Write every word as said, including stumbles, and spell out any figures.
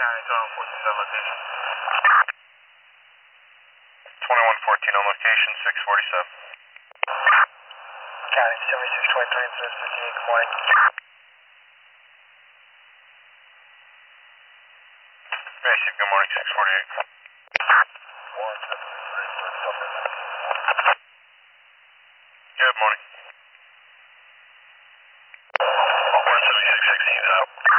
County, twenty-one fourteen on location. twenty-one fourteen on location, six forty-seven. County, seventy-six twenty-three and fifty-eight, good morning. Basic, good morning, six forty-eight. one seven three, Good morning. one seventy-six sixteen is out.